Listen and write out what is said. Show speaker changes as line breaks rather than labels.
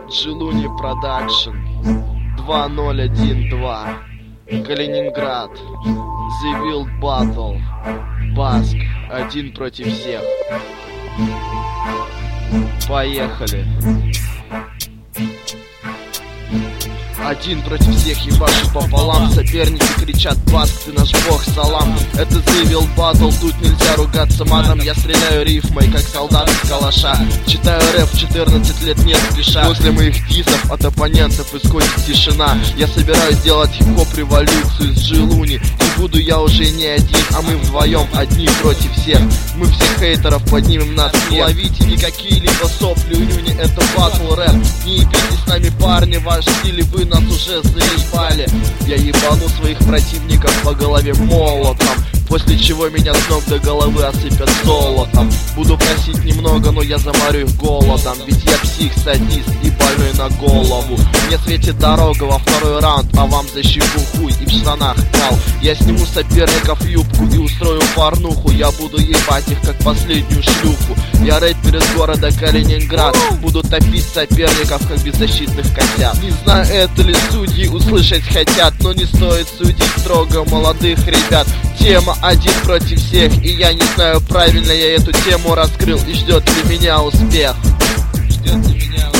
Джилуни Продакшн 2012 Калининград. The Wild Battle. Баск. Один против всех. Поехали. Один против всех, ебашу пополам. Соперники кричат: Баск, ты наш бог, салам. Это The Wild Battle, тут нельзя ругаться матом. Я стреляю рифмой, как солдат из калаша. Читаю рэп, 14 лет не спеша. После моих дисов от оппонентов исходит тишина. Я собираюсь делать хип-хоп революцию с Джилуни. И буду я уже не один, а мы вдвоем, одни против всех. Мы всех хейтеров поднимем на смех. Ловите не какие-либо сопли, унюни, это батл рэп. Не ебитесь с нами, парни, ваш стиль, вы нас уже заебали. Я ебану своих противников по голове молотом, после чего меня с ног до головы осыпят золотом. Буду просить немного, но я заморю их голодом. Ведь я псих, садист и больной на голову. Мне светит дорога во второй раунд, а вам за щеку хуй и в штанах кал. Я сниму соперников юбку и устрою порнуху. Я буду ебать их, как последнюю шлюху. Я рэпер из города Калининград. Буду топить соперников, как беззащитных котят. Не знаю, это ли судьи услышать хотят, но не стоит судить строго молодых ребят. Тема один против всех, и я не знаю, правильно я эту тему раскрыл, и ждет ли меня успех. Ждет ли меня успех.